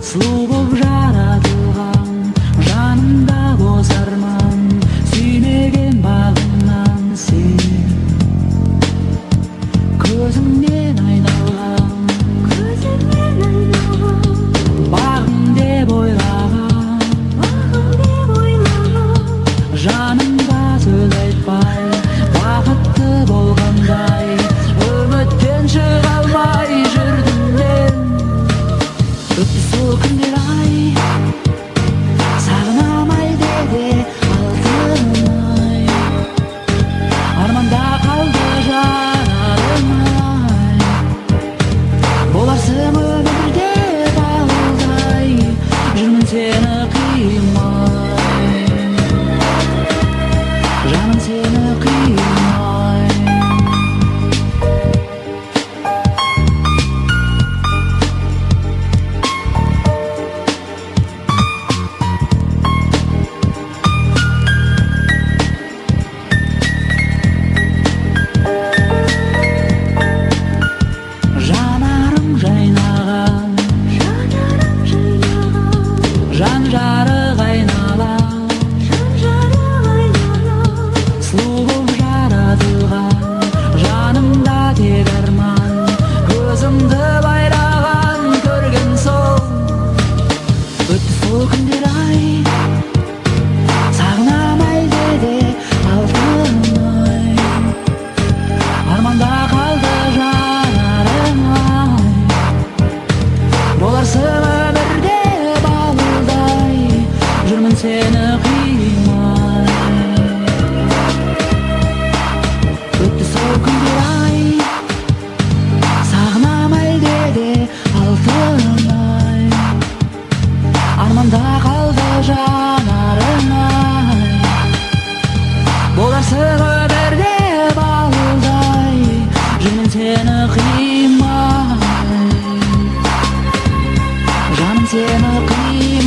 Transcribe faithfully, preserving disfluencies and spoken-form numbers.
сұлу боп жаратылған жанымда боз арман сүймеген бағымнан сен көзіңнен айналған көзіңнен айналған бағым деп ойлаған бағым деп ойлаған жанымда сөз айтпай бақытты болғандай үміттен шыға алмай жүрдім мен өтті сол күндер ай сағынамай деді алтын ай арманда қалды жанарым ай боларсың өмірде балдай жүрмін сені қимай жаным сені қимай жанарың жайнаған жанарың жайнаған жан жарық айналам жан жарық айналам сұлу боп жаратылған жанымда тек арман көзімді байраған көрген сол өтті сол күндер ай сағынамай деді алтын ай арманда қалды жанарым ай боларсың өмірде балдай жүрмін сені қимай өтті сол күндер ай сағынамай деді алтын ай арманда қалды жанарым ай боларсың өмірде балдай жүрмін сені қимай жаным сені қимай